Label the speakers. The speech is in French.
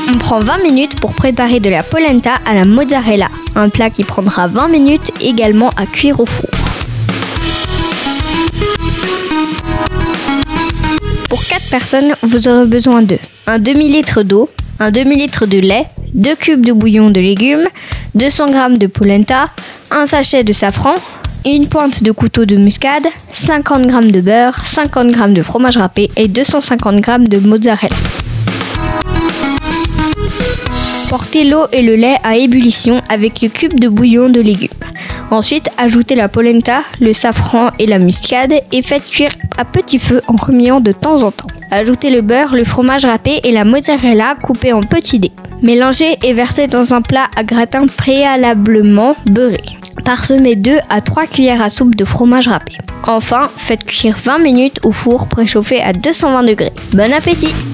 Speaker 1: On prend 20 minutes pour préparer de la polenta à la mozzarella, un plat qui prendra 20 minutes également à cuire au four. Pour 4 personnes, vous aurez besoin de un demi-litre d'eau, un demi-litre de lait, 2 cubes de bouillon de légumes, 200 g de polenta, un sachet de safran, une pointe de couteau de muscade, 50 g de beurre, 50 g de fromage râpé et 250 g de mozzarella. Portez l'eau et le lait à ébullition avec le cube de bouillon de légumes. Ensuite, ajoutez la polenta, le safran et la muscade et faites cuire à petit feu en remuant de temps en temps. Ajoutez le beurre, le fromage râpé et la mozzarella coupée en petits dés. Mélangez et versez dans un plat à gratin préalablement beurré. Parsemez 2 à 3 cuillères à soupe de fromage râpé. Enfin, faites cuire 20 minutes au four préchauffé à 220 degrés. Bon appétit!